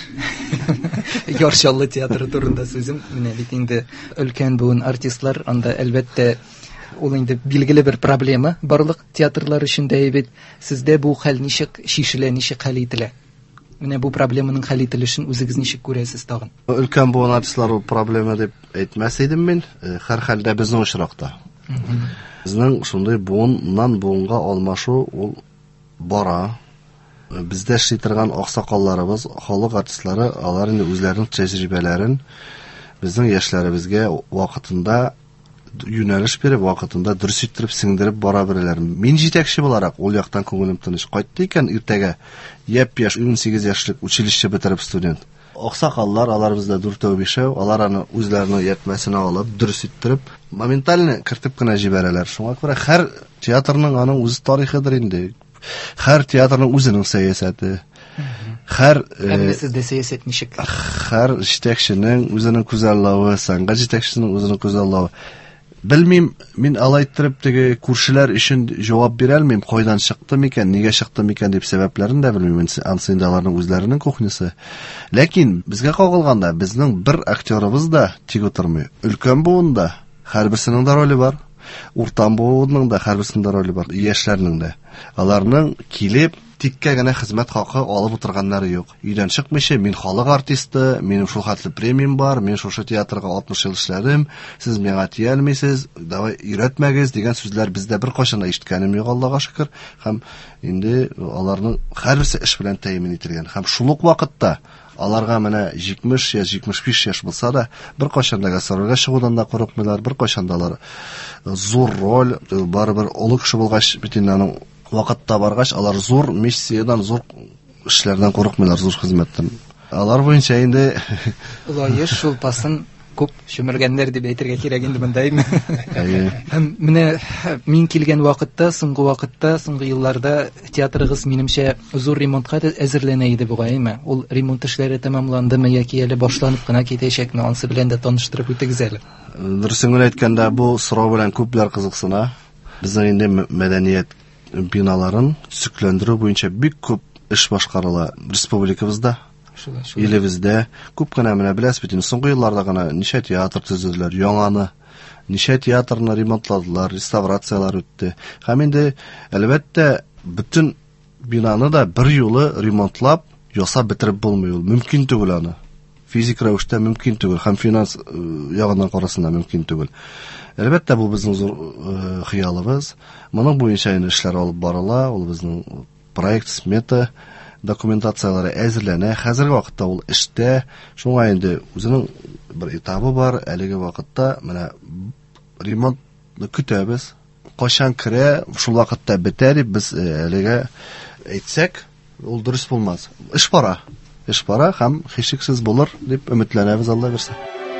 Ярчалы театры турында сүзем. Менә бит инде өлкән буын артистлар, анда әлбәттә ул инде билгеле бер проблема барлык театрлар өчен дә бит. Сездә бу хәл ничек шишелә, ничек хәл ителә? Менә бу проблеманың хәл ителешен үзегез ничек күрәсез тагын? Өлкән буын артистлар ул проблема дип әйтмәс идем мин, һәр хәлдә безнең очракта. Безнең шундый буыннан буынга алмашу ул бара. Бездә эшли торган аксакалларыбыз, халык артистлары, алар инде үзләренең тәҗрибәләрен безнең яшьләребезгә вакытында юнәлеш биреп, вакытында дөрес иттереп сеңдереп бара беләләр. Мин җитәкче буларак ул яктан күңелем тыныч. Кайтты икән иртәгә япь-яшь унсигез яшьлек училище бетереп студент. Аксакаллар, алар бездә дүртәү-бишәү, алар аны үзләренең ятмәсенә алып, дөрес иттереп, моментально кертеп кенә җибәрәләр. Шуңа күрә һәр театрның аның үз тарихыдыр инде. Һәр театрның үзенең сәясәте. Һәр әммәсездә сәясәт ничек? Һәр җитәкченең үзенең күзаллавы, сәнгать җитәкчесенең үзенең күзаллавы. Белмим, мин алай иттереп теге күршеләр өчен җавап бирә алмыйм, кайдан чыкты микән, нигә чыкты микән дип сәбәпләрен дә белмим. Ансы инде аларның үзләренең кухнясы. Ләкин безгә кагылганда безнең бер актерыбыз да тик утырмый. Өлкән буында һәрберсенең дә роле бар. Уртан буынның да һәрберсенең дә роле бар. Яшьләрнең дә. Аларның килеп тиккә генә хезмәт хакы алып утырганнары юк. Өйдән чыкмыйча, мин халык артисты, минем шул хәтле премиям бар, мин шушы театрга алтмыш ел эшләдем, сез миңа тия алмыйсыз, давай өйрәтмәгез дигән сүзләр бездә бер кашан да ишеткәнем юк, Аллага шөкер. Һәм инде аларның һәрберсе эш белән тәэмин ителгән. Һәм шул ук вакытта аларга менә җитмеш я җитмеш биш яшь булса да, бер кашан да гастрольгә чыгудан да курыкмыйлар, бер кашан да алар зур роль, барыбер олы кеше булгач, бит инде аның вакытта баргач, алар зур миссиядан, зур эшләрдән курыкмыйлар, зур хезмәттән. Алар буенча инде лаеш шулпасын күп шөмергәннәр дип әйтергә кирәк инде мондаймы. Һәм менә мин килгән вакытта, соңгы вакытта, соңгы елларда театрыгыз минемчә зур ремонтка әзерләнә иде бугаймы. Ул ремонт эшләре тәмамландымы яки әле башланып кына китәчәкме? Ансы белән дә таныштырып үтегез әле. Дөресен генә әйткәндә, бу сорау белән күпләр кызыксына. Безнең инде мәдәният биналарын төзекләндерү буенча бик күп эш башкарыла республикабызда. Илебездә күп кенә менә беләсез бит, соңгы елларда гына ничә театр төзелделәр, яңаны, ничә театрны ремонтладылар, реставрациялар үтте. Һәм инде әлбәттә бөтен бинаны да бер юлы ремонтлап, ясап бетереп булмый, ул мөмкин түгел аны. Физик рәвештә мөмкин түгел, һәм финанс ягыннан карасында мөмкин түгел. Әлбәттә, бу безнең зур хыялыбыз. Моның буенча инде эшләр алып барыла, ул безнең проект смета документациялары әзерләнә. Хәзерге вакытта ул эштә, шуңа инде үзенең бер этабы бар. Әлеге вакытта менә ремонтны көтәбез. Кайчан керә, шул вакытта бетә дип без әлегә әйтсәк, ул дөрес булмас. Эш бара. Эш бара һәм һичшиксез булыр дип өметләнәбез, Алла берсе.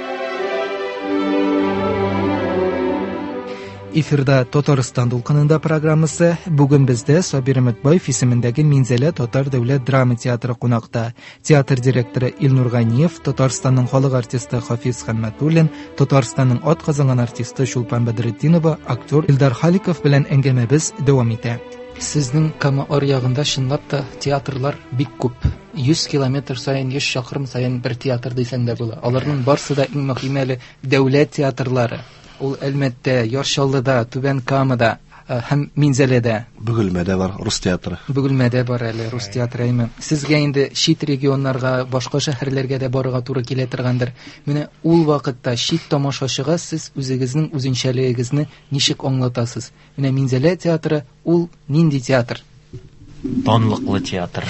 Эфирда Татарстан дулкынында программасы. Бүген бездә Сабир Өметбаев исемендәге Минзәлә Татар дәүләт драма театры кунакта. Театр директоры Илнур Ганиев, Татарстанның халык артисты Хафиз Хәммәтуллин, Татарстанның ат казанган артисты Шулпан Бәдретдинова, актер Илдар Халиков белән әңгәмәбез дәвам итә. Сезнең Кама аръягында чынлап та театрлар бик күп. йөз километр сайын, йөз чакрым сайын бер театр дисәң дә була. Аларның барысы да иң мөһиме дәүләт театрлары. Ул әлмәттә, Яршаллыда, Түбән Камада һәм Минзәләдә. Бөгелмәдә бар рус театры. Бөгелмәдә бар әле рус театры име. Сезгә инде чит регионнарга, башка шәһәрләргә дә барырга туры килә торгандыр. Менә ул вакытта чит тамашачыга сез үзегезнең үзенчәлегегезне ничек аңлатасыз? Менә Минзәлә театры ул нинди театр? Данлыклы театр.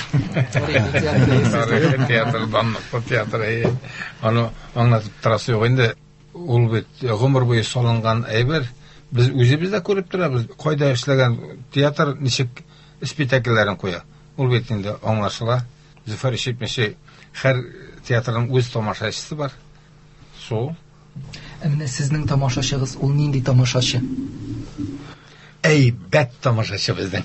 Театр, данлыклы театр. Аны аңлатып торасы юк инде. Ул бит гомер буе салынган әйбер. Без үзебез дә күреп торабыз, кайда эшләгән театр ничек спектакльләрен куя. Ул бит инде аңлашыла. Зөфәр ишетмәшә, һәр театрның үз тамашачысы бар. Шул. Менә сезнең тамашачыгыз ул нинди тамашачы? Әйбәт тамашачы безнең.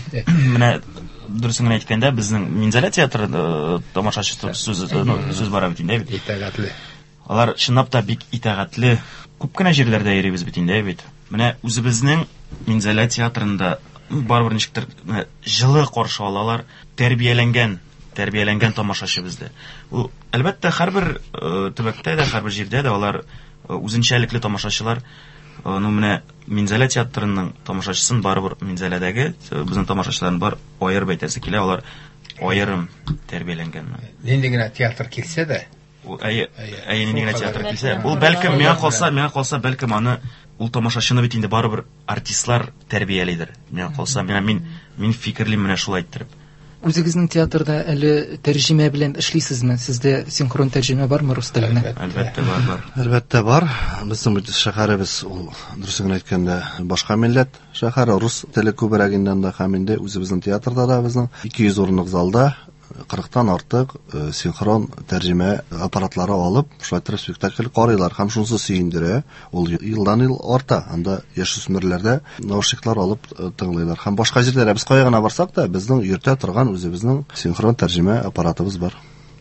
Менә дөресен әйткәндә, безнең Минзәлә театры тамашачысы сүз сүз бара бит инде. Итәгатьле. Алар чынлап та бик итәгатьле. Күп кенә җирләрдә йөрибез бит инде бит. Менә үзебезнең Минзәлә театрында барбер ничектер җылы каршы алалар, тәрбияләнгән, тәрбияләнгән тамашачы бездә. Ул әлбәттә һәрбер төбәктә дә, һәрбер җирдә дә алар үзенчәлекле тамашачылар. Ну менә Минзәлә театрының тамашачысын барбер Минзәләдәге безнең тамашачыларның бар аерып әйтәсе килә, алар аерым тәрбияләнгән. Нинди генә театр килсә дә, Әйе, әйе нинди генә театр килсә, ул бәлкем миңа калса, миңа калса бәлкем аны ул тамашачыны бит инде барыбер артистлар тәрбиялидер. Миңа калса, менә мин мин фикерлим менә шулай иттереп. Үзегезнең театрда әле тәрҗемә белән эшлисезме? Сездә синхрон тәрҗемә бармы рус теленә? Әлбәттә бар, бар. Әлбәттә бар. Безнең бит шәһәребез ул дөресен әйткәндә башка милләт шәһәре, рус теле күбрәгеннән дә һәм инде үзебезнең театрда да безнең ике йөз урынлык залда кырыктан артык синхрон тәрҗемә аппаратлары алып, шулай спектакль карыйлар һәм шунысы сөендерә. Ул елдан ел арта. Анда яшүсмерләрдә наушниклар алып тыңлыйлар. Һәм башка җирләрдә без кая гына барсак та, безнең йөртә торган үзебезнең синхрон тәрҗемә аппаратыбыз бар.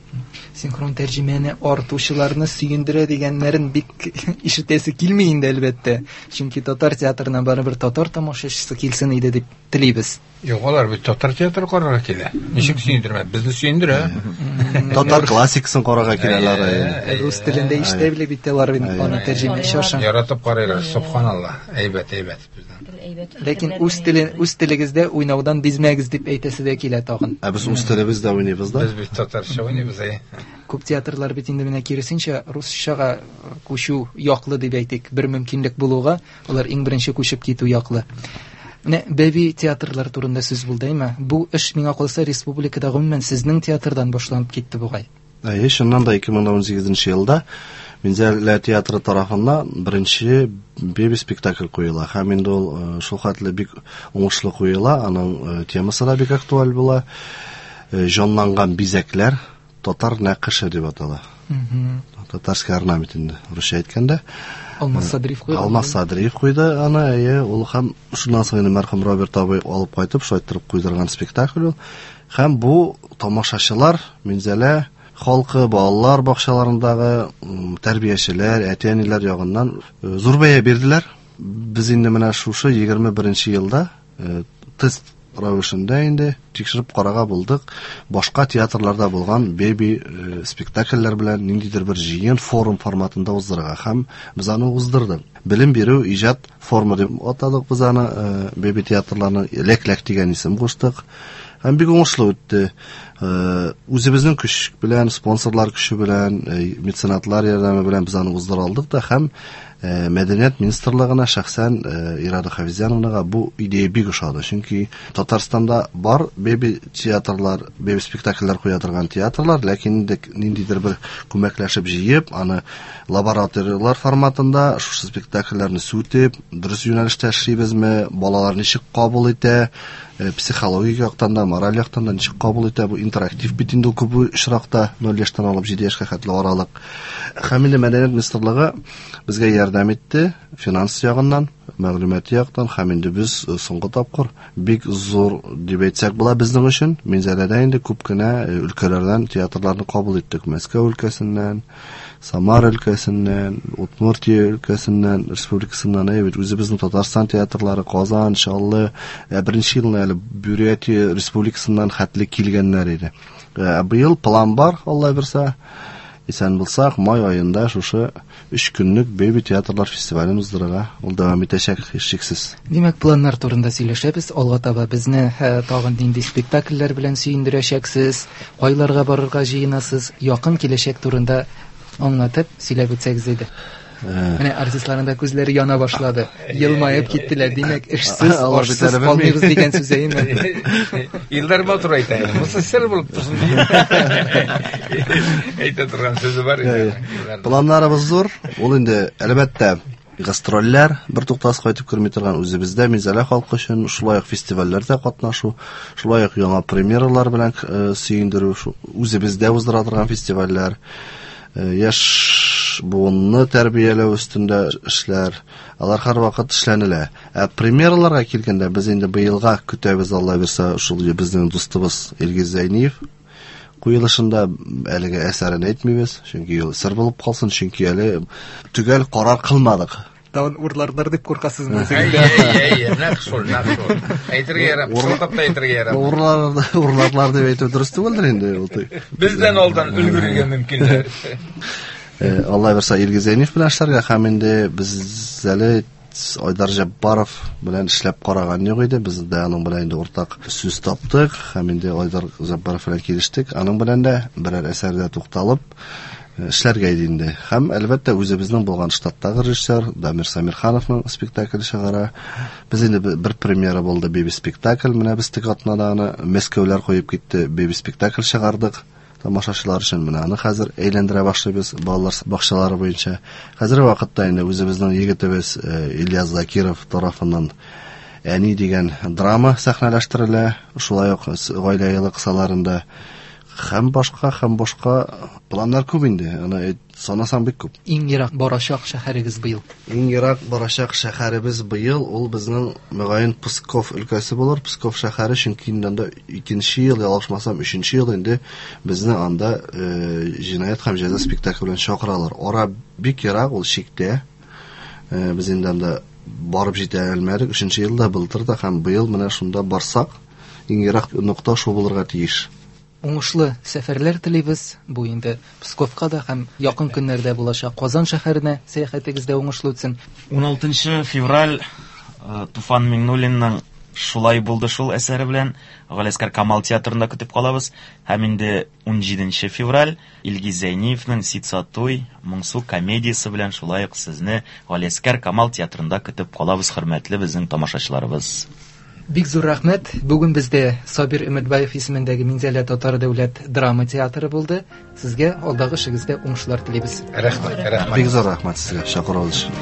Синхрон тәрҗемәне артучыларны сөендерә дигәннәрен бик ишетәсе килми инде әлбәттә. Чөнки татар театрына барыбер татар тамашачысы килсен иде дип телибез. Юк, алар бит татар театры карарга килә. Ничек сөендермә? Безне сөендерә. Татар классикасын карарга киләләр. Рус телендә ишетәбез бит алар аны тәрҗемә ишаша. Яратып карыйлар. Субханалла. Әйбәт, әйбәт безнең. Ләкин үз телен үз телегездә уйнаудан бизмәгез дип әйтәсе дә килә тагын. Ә без үз телебездә уйныйбыз да. Без бит татарча уйныйбыз. Күп театрлар бит инде менә киресенчә русчага күчү яклы дип әйтик. Бер мөмкинлек булуга, алар иң беренче күчеп китү яклы. Менә бәби театрлар турында сүз булдымы? Бу эш миңа калса республикада гомумән сезнең театрдан башланып китте бугай. Әйе, шуннан да ике мең унсигезенче елда Минзәлә театры тарафыннан беренче бәби спектакль куела. Һәм инде ул шул хәтле бик уңышлы куела. Аның темасы да бик актуаль була. Җанланган бизәкләр татар нәкышы дип атала. Татарский орнамент инде русча әйткәндә. Алмаз Садриев куйды. Алмаз Садриев куйды аны, әйе, ул һәм шуннан соң мәрхүм Роберт абый алып кайтып, шулай торып куйдырган спектакль ул. Һәм бу тамашачылар Минзәлә халкы, балалар бакчаларындагы тәрбиячеләр, әти-әниләр ягыннан зур бәя бирделәр. Без инде менә шушы егерме беренче елда тест рәвешендә инде тикшереп карага булдык. Башка театрларда булган беби спектакльләр белән ниндидер бер җыен форум форматында уздырырга һәм без аны уздырдык. Белем бирү, иҗат форма дип атадык без аны, беби театрларны лек-лек дигән исем куштык. Һәм бик уңышлы үтте. Үзебезнең көч белән, спонсорлар көче белән, меценатлар ярдәме белән без аны уздыра алдык да һәм Мәдәният министрлыгына шәхсән Ирада Хавизяновнага бу идея бик ошады. Чөнки Татарстанда бар беби театрлар, беби спектакльләр куя торган театрлар, ләкин ниндидер бер күмәкләшеп җыеп, аны лабораториялар форматында шушы спектакльләрне сүтеп, дөрес юнәлештә эшлибезме, балалар ничек кабул итә, психологик яктан да, мораль яктан да ничек кабул итә, бу интерактив бит инде күп очракта ноль яшьтән алып җиде яшькә хәтле аралык. Һәм инде Мәдәният министрлыгы безгә ярдәм итте финанс ягыннан, мәгълүмат яктан, һәм инде без соңгы тапкыр бик зур дип әйтсәк була безнең өчен Минзәләдә инде күп кенә өлкәләрдән театрларны кабул иттек. Мәскәү өлкәсеннән, Самара өлкәсеннән, Удмуртия өлкәсеннән, республикасыннан, әйбет үзебезнең Татарстан театрлары, Казан, Чаллы, беренче елны әле Бурятия республикасыннан хәтле килгәннәр иде. Быел план бар, Алла берсә, исән булсак, май аенда шушы өч көнлек беби театрлар фестивален уздырырга ул дәвам итәчәк һичшиксез. Димәк, планнар турында сөйләшәбез. Алга таба безне тагын нинди спектакльләр белән сөендерәчәксез, кайларга барырга җыенасыз, якын киләчәк турында аңлатып сөйләп үтсәгез иде. Менә артистларның да күзләре яна башлады. Елмаеп киттеләр, димәк, эшсез, ашсыз калмыйбыз дигән сүз әйме? Илдар Батур әйтә, мосы сер булып торсын дип. Әйтә торган сүзе бар иде. Планнарыбыз зур. Ул инде әлбәттә гастрольләр, бер туктас кайтып керми торган үзебездә Минзәлә халкы өчен шулай ук фестивальләрдә катнашу, шулай ук яңа премьералар белән сөендерү, үзебездә уздыра торган фестивальләр, яшь буынны тәрбияләү өстендә эшләр, алар һәрвакыт эшләнелә. Ә премьераларга килгәндә без инде быелга көтәбез, Алла берсә, шул безнең дустыбыз Илгиз Зәйниев куелышында әлеге әсәрен әйтмибез, чөнки ул сер булып калсын, чөнки әле төгәл карар кылмадык. Тагын урлардар дип куркасызмы? Әй, нәкъ шул, нәкъ шул. Әйтергә ярап, шултап та әйтергә ярап. Урлар, урларлар дип әйтү дөрес түгелдер инде ул. Бездән алдан өлгерергә мөмкинләр. Алла берсә, Илгиз Зәйниев белән эшләргә һәм инде без әле Айдар Җаббаров белән эшләп караган юк иде. Без дә аның белән инде уртак сүз таптык һәм инде Айдар Җаббаров белән килештек. Аның белән дә берәр әсәрдә тукталып эшләргә иде инде. Һәм әлбәттә үзебезнең булган штаттагы режиссер Дамир Самирхановның спектакль чыгара. Без инде бер премьера булды, беби спектакль. Менә без тик атнада аны Мәскәүләр куеп китте, беби спектакль чыгардык. Тамашачылар өчен менә аны хәзер әйләндерә башлыйбыз балалар бакчалары буенча. Хәзер вакытта инде үзебезнең егетебез Ильяс Закиров тарафыннан Әни дигән драма сәхнәләштерелә, шулай ук гаилә йылы кысаларында һәм башка һәм башка планнар күп инде. Аны санасам бик күп. Иң ерак барачак шәһәрегез быел? Иң ерак барачак шәһәребез быел ул безнең мөгаен Псков өлкәсе булыр. Псков шәһәре, чөнки инде икенче ел, ялгышмасам өченче ел инде безне анда җинаять һәм җәза спектакль белән чакыралар. Ара бик ерак, ул чиктә. Без инде анда барып җитә алмадык. Өченче елда былтыр да һәм быел менә шунда барсак, иң ерак нокта шул булырга тиеш. Уңышлы сәфәрләр телибез. Бу инде Псковка да һәм якын көннәрдә булачак Казан шәһәренә сәяхәтегездә уңышлы үтсен. ун алтынчы февраль Туфан Миңнуллинның шулай булды шул әсәре белән Галискар Камал театрында көтеп калабыз. Һәм инде ун җиденче февраль Илгиз Зәйниевның Ситсатуй Моңсу комедиясе белән шулай ук сезне Галискар Камал театрында көтеп калабыз, хөрмәтле безнең тамашачыларыбыз. Бик зур рәхмәт. Бүген бездә Сабир Өметбаев исемендәге Минзәлә Татар дәүләт драма театры булды. Сезгә алдагы эшегездә уңышлар телибез. Рәхмәт, рәхмәт. Бик зур рәхмәт сезгә чакыруыгыз өчен.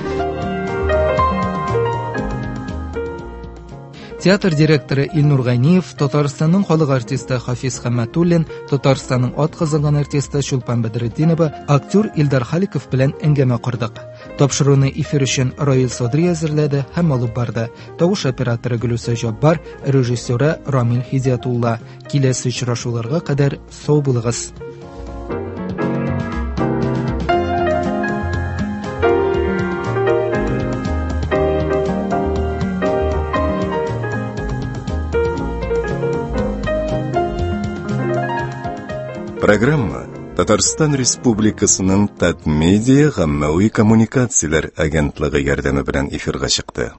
Театр директоры Илнур Гайниев, Татарстанның халык артисты Хафиз Хәммәтуллин, Татарстанның ат кызыган артисты Чулпан Бәдретдинова, актер Илдар Халиков белән әңгәмә кырдык. Тапшыруны эфир өчен Раил Садри әзерләде һәм алып барды. Тавыш операторы Гөлүсә Җаббар, режиссеры Рамил Хидиятулла. Киләсе очрашуларга кадәр сау булыгыз. Программа Татарстан Республикасының Татмедиа гаммәви коммуникацияләр агентлыгы ярдәме белән эфирга чыкты.